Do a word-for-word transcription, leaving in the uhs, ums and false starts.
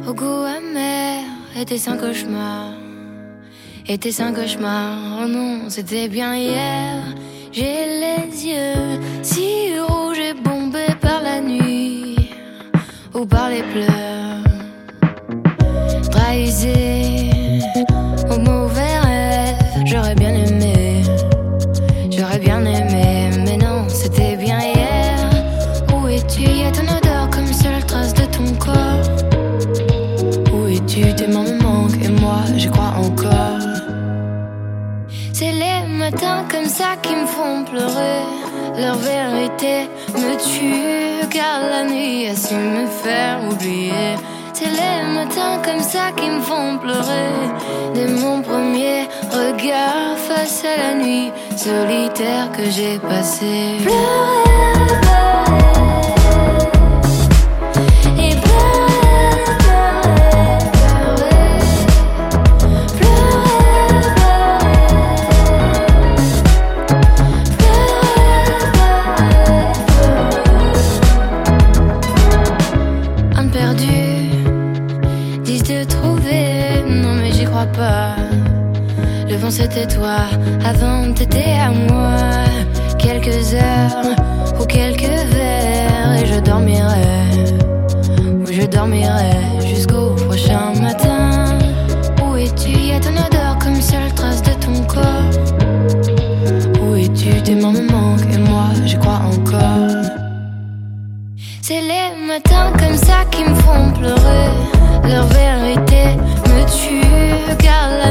au goût amer. Était-ce un cauchemar? Était-ce un cauchemar? Oh non, c'était bien hier. J'ai les yeux si rouges et bombés par la nuit ou par les pleurs. Trahisé au mauvais rêve, j'aurais bien aimé, j'aurais bien aimé, mais non, c'était bien hier. Où es-tu? Y'a ton odeur comme seule trace de ton corps. Où es-tu? Tes mains me manquent et moi j'y crois encore. C'est les matins comme ça qui me font pleurer. Leur vérité me tue, car la nuit a su me faire oublier. C'est les matins comme ça qui me font pleurer. Dès mon premier regard face à la nuit solitaire que j'ai passée. Pleurer, pleurer. Pas. Le vent c'était toi, avant t'étais à moi. Quelques heures ou quelques verres et je dormirai, ou je dormirai jusqu'au prochain matin. Où es-tu? Y'a ton odeur comme seule trace de ton corps. Où es-tu? Tes mains me manquent et moi j'y crois encore. C'est les matins comme ça qui me font pleurer. Leur vérité me tue, car la